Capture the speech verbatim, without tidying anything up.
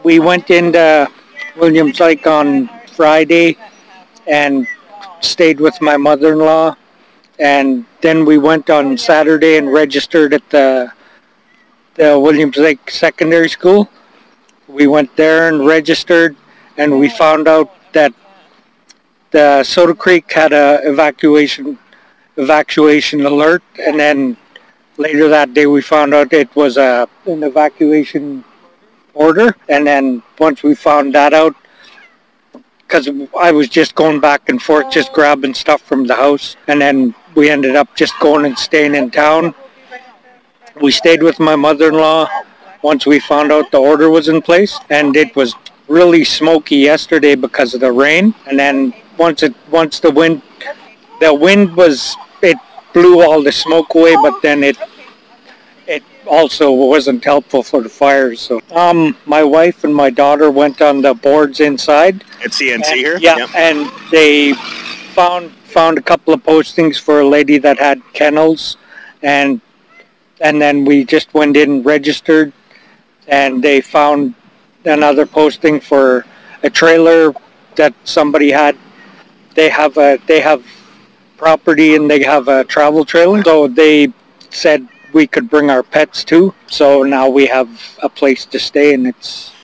We went into Williams Lake on Friday and stayed with my mother-in-law, and then we went on Saturday and registered at the the Williams Lake Secondary School. We went there and registered, and we found out that the Soda Creek had a evacuation evacuation alert, and then later that day we found out it was a an evacuation order. And then once we found that out, because I was just going back and forth, just grabbing stuff from the house, and then we ended up just going and staying in town. We stayed with my mother-in-law once we found out the order was in place, and it was really smoky yesterday because of the rain. And then once it once the wind the wind was it blew all the smoke away, but then it it also wasn't helpful for the fires. So um my wife and my daughter went on the boards inside At C N C and, here? yeah, Yep. and they found found a couple of postings for a lady that had kennels, and and then we just went in, registered, and they found another posting for a trailer that somebody had. They have a they have property and they have a travel trailer, so they said we could bring our pets too. So now we have a place to stay, and it's